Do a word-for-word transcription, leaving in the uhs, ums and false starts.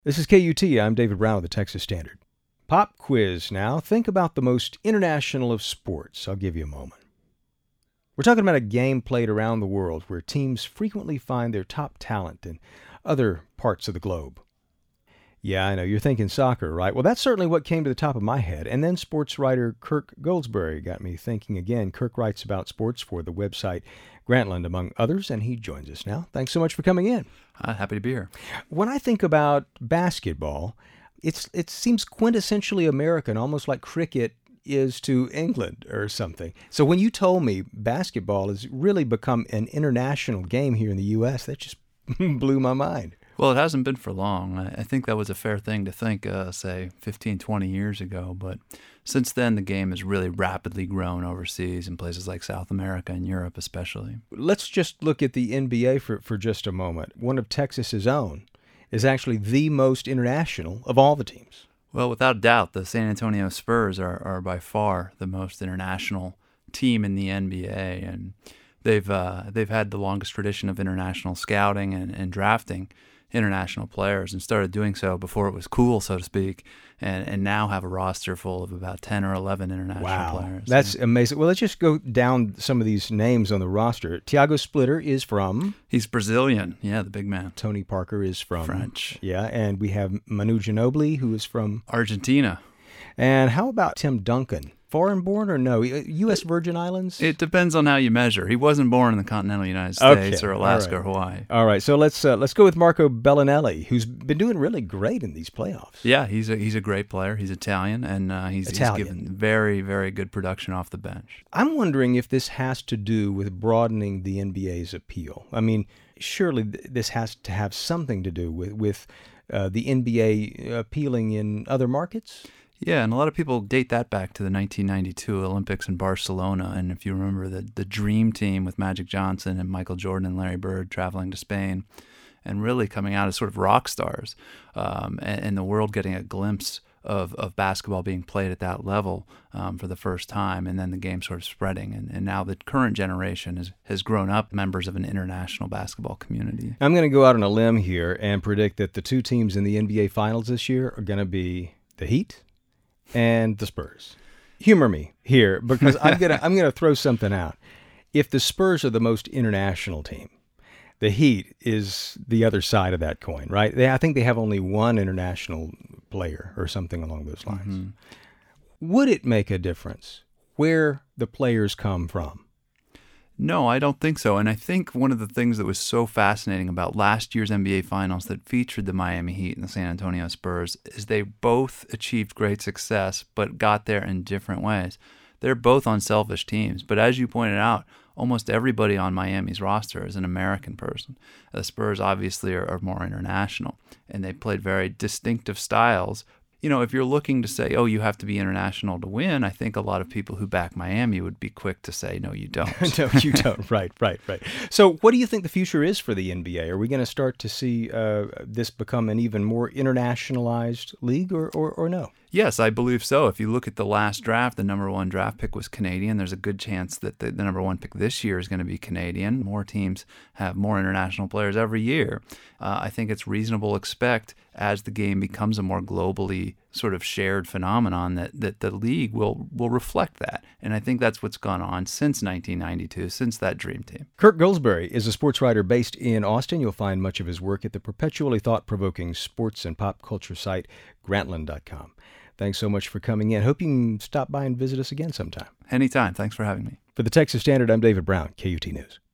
This is K U T. I'm David Brown with the Texas Standard. Pop quiz now. Think about the most international of sports. I'll give you a moment. We're talking about a game played around the world where teams frequently find their top talent in other parts of the globe. Yeah, I know, you're thinking soccer, right? Well, that's certainly what came to the top of my head. And then sports writer Kirk Goldsberry got me thinking again. Kirk writes about sports for the website Grantland, among others, and he joins us now. Thanks so much for coming in. Uh, happy to be here. When I think about basketball, it's it seems quintessentially American, almost like cricket is to England or something. So when you told me basketball has really become an international game here in the U S, that just blew my mind. Well, it hasn't been for long. I think that was a fair thing to think, uh, say, fifteen, twenty years ago. But since then, the game has really rapidly grown overseas in places like South America and Europe especially. Let's just look at the N B A for, for just a moment. One of Texas's own is actually the most international of all the teams. Well, without a doubt, the San Antonio Spurs are, are by far the most international team in the N B A, and they've uh, they've had the longest tradition of international scouting and, and drafting international players, and started doing so before it was cool, so to speak, and, and now have a roster full of about ten or eleven international wow. players. That's amazing. Well, let's just go down some of these names on the roster. Thiago Splitter is from? He's Brazilian, yeah, the big man. Tony Parker is from? French. Yeah, and we have Manu Ginobili, who is from? Argentina. And how about Tim Duncan? Foreign born or no? U S Virgin Islands? It depends on how you measure. He wasn't born in the continental United States okay. or Alaska right. or Hawaii. All right, so let's uh, let's go with Marco Bellinelli, who's been doing really great in these playoffs. Yeah, he's a he's a great player. He's Italian, and uh, he's, Italian. he's given very, very good production off the bench. I'm wondering if this has to do with broadening the N B A's appeal. I mean, surely th- this has to have something to do with, with uh, the N B A appealing in other markets? Yeah, and a lot of people date that back to the nineteen ninety-two Olympics in Barcelona. And if you remember the, the dream team with Magic Johnson and Michael Jordan and Larry Bird traveling to Spain and really coming out as sort of rock stars, um, and, and the world getting a glimpse of, of basketball being played at that level um, for the first time, and then the game sort of spreading. And, and now the current generation is, has grown up members of an international basketball community. I'm going to go out on a limb here and predict that the two teams in the N B A Finals this year are going to be the Heat and the Spurs. Humor me here, because I'm gonna I'm gonna throw something out. If the Spurs are the most international team, the Heat is the other side of that coin, right? They, I think they have only one international player or something along those lines. Mm-hmm. Would it make a difference where the players come from? No, I don't think so. And I think one of the things that was so fascinating about last year's N B A Finals that featured the Miami Heat and the San Antonio Spurs is they both achieved great success, but got there in different ways. They're both unselfish teams, but as you pointed out, almost everybody on Miami's roster is an American person. The Spurs obviously are, are more international, and they played very distinctive styles. You know, if you're looking to say, oh, you have to be international to win, I think a lot of people who back Miami would be quick to say, no, you don't. No, you don't. Right, right, right. So what do you think the future is for the N B A? Are we going to start to see uh, this become an even more internationalized league, or, or, or no? Yes, I believe so. If you look at the last draft, the number one draft pick was Canadian. There's a good chance that the, the number one pick this year is going to be Canadian. More teams have more international players every year. Uh, I think it's reasonable to expect, as the game becomes a more globally sort of shared phenomenon, that, that the league will, will reflect that. And I think that's what's gone on since nineteen ninety-two, since that dream team. Kirk Goldsberry is a sports writer based in Austin. You'll find much of his work at the perpetually thought-provoking sports and pop culture site, Grantland dot com. Thanks so much for coming in. Hope you can stop by and visit us again sometime. Anytime. Thanks for having me. For the Texas Standard, I'm David Brown, K U T News.